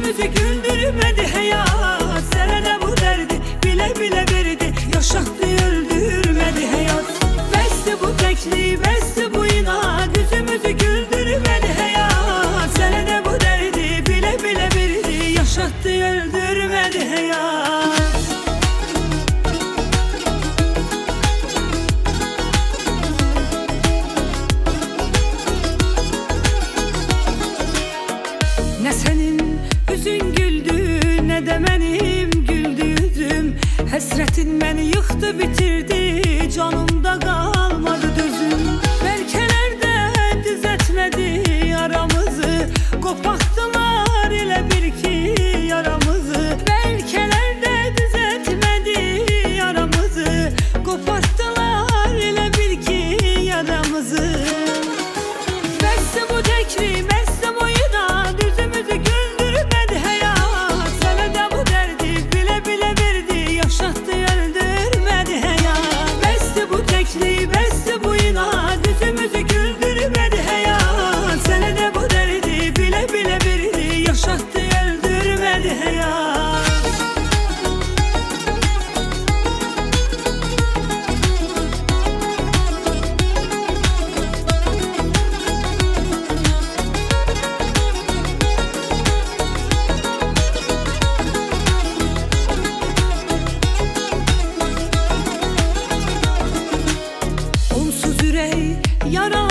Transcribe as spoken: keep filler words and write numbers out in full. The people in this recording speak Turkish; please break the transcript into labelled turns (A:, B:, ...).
A: Yüzümüzü güldürmedi hayat. Sana da bu derdi bile bile verdi. Yaşattı öldürmedi hayat. Besti bu tekliği, besti bu inat. Yüzümüzü güldürmedi hayat. Sana da bu derdi bile bile verdi. Yaşattı öldürmedi hayat. Ne senin yüzün güldü, ne de benim güldü yüzüm. Hasretin beni yıktı bitirdi, canımda kalmadı düzüm. Belkelerde düzeltmedi aramızı, koparttılar ile bir ki yaramızı. Belkelerde düzeltmedi aramızı, koparttılar ile bir ki yaramızı. Beste bu tekri, beste bu inat. Yüzümüzü güldürmedi hayat. Sana da bu derdi bile bile verdi. Yaşattı öldürmedi hayat. Beste bu tekri, beste bu inat. Yüzümüzü güldürmedi hayat. Sana da bu derdi bile bile verdi. Yaşattı öldürmedi hayat. Onsuz yürek yara